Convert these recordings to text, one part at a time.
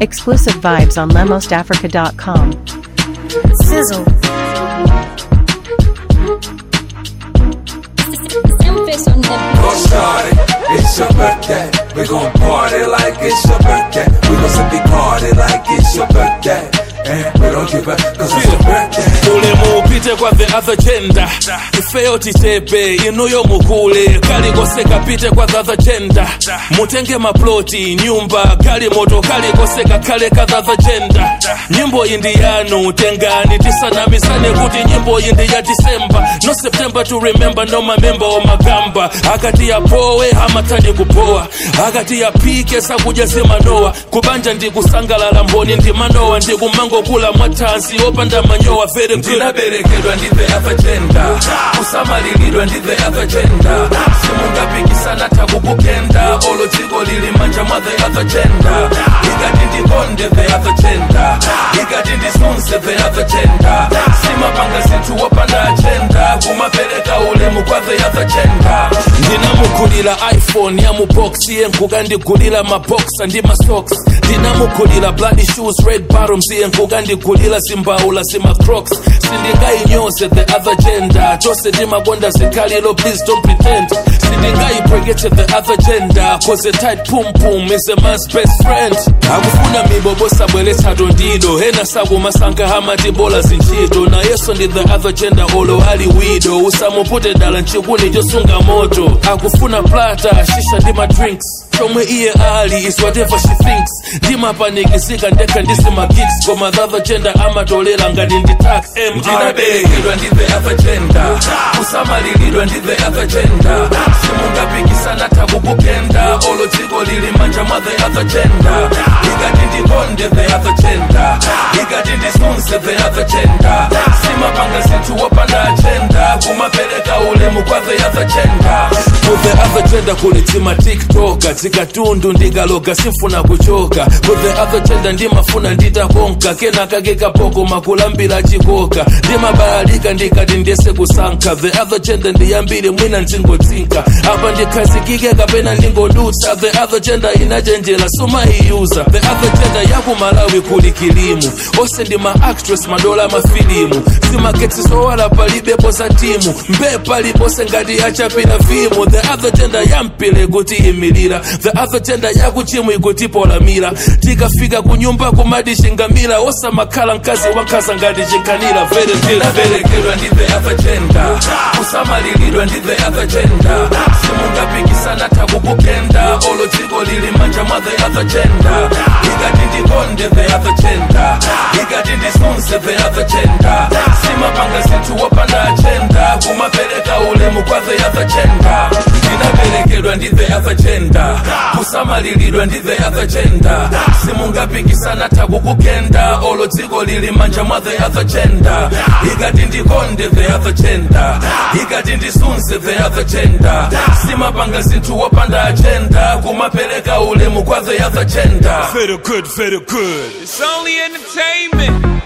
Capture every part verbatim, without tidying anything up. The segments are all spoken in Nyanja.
Exclusive vibes on lemmost africa dot com. Sizzle. Go shawty, it's your birthday. We gon' party like it's your birthday. We gon' simply party like it's your birthday. And we don't give up cause it's your birthday. Ule muupite kwa the other gender. Ifeo titepe, inuyo mukule. Kali koseka pite kwa the other gender. Mutenge maploti, nyumba, kali moto, kali koseka kale ka the other gender. Nyimbo indiano, tengani, tisana misane kuti nyimbo indi ya December. No September to remember, no my member o magamba. Akati ya powe, hamatani kupoa. Akati ya pike, sakuja sema noa. Kubanja ndi kusangala lamboni, ndi manoa, ndi kumango kula mwatansi, opanda manyoa, very good. Ndinaberekedwa ndi the other gender. Kusamalilidwa ndi the other gender. Simunga piki sana takukukenda. Olo chiko lili manja mwa the other gender. Ikati ndikonde the other gender. Ikati ndisunse the other gender. Simapanga sintu opanda agenda. Kumapeleka ulemu kwa the other gender. Ndinamukulila iPhone ya muboxi, yenkuga ndigulila maboxa ndi masocks. Ndinamukulila bloody shoes, red bottoms, yenkuga ndigulila simbaula sima crocs. Sindingai nyose the other gender. Chose di mabonda zikalilo, please don't pretend. Sindingai bregete the other gender. Cause a tight pum pum is a man's best friend. Akufuna mibobosa bwele tato ndido. Hena sagu masanga hamati bola zinchito. Na yeso ndi the other gender olo hali wido. Usamupute dala nchikuni josunga moto. Akufuna plata, shisha ndima drinks. Chomwe iye ali is whatever she thinks. Ndima panikisika ndeka ndisima kicks. Kwa the other gender amatolela ngadi ndi tax M R A. Ndinaberekedwa ndi the other gender. Kusamalilidwa ndi the other gender. Simunga piki sana takukukenda. Olo chiko lili manja mwa the other gender. Ikati ndikonde the other gender. Ikati ndisunse the other gender. Simapanga sintu opanda agenda. Kumapeleka ulemu kwa the other gender. With the other gender kulitima TikToka. Zikatundu ndigaloga simfuna kuchoka. With the other gender ndimafuna nditakonka. Kena kageka poko makulambila chikoka. Ndima baralika ndikati ndese kusanka. The other gender ndiyambili mwina nzingo tinka. Apa ndikazikike kapena ningo luta. The other gender inajenjela suma hiuza. The other gender yaku Malawi kuli kilimu. Ose ndima actress madola mafilimu. Sima ketsi sowala palibe posa timu. Mbe pali pose ngadi achapina vimu. The other gender yampile guti imilira. The other gender yaku chimu iguti pola mira. Tika fika kunyumba kumadi shingamila. Osa makala nkazi wankaza ngadi jikanila. Very good. Ndinaberekedwa ndi the other gender. Kusamalilidwa ndi the other gender. Simunga piki sana takukukenda. Olo chiko lili manja mwa the other gender. Ikati ndikonde the other gender. Ikati ndisunse the other gender. Simapanga sintu opanda agenda. Kumapeleka ulemu kwa the other gender. Ndinaberekedwa ndi the other gender. Kusamalilidwa ndi the other gender. Simunga piki sana takukukenda. Olo chiko lili manja mwa the other gender. Ikati ndikonde the other gender. Ikati ndisunse the other gender. Simapanga sintu opanda agenda. Kumapeleka ulemu kwa the other gender. Very good, very good. It's only entertainment.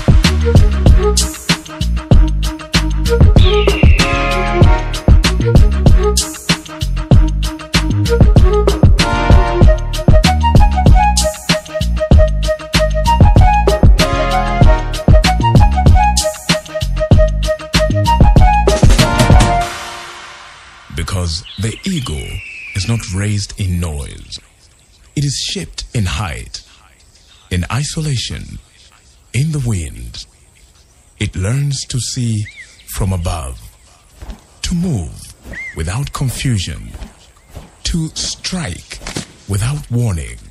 Because the ego is not raised in noise. It is shaped in height, in isolation, in the wind. It learns to see from above, to move without confusion, to strike without warning.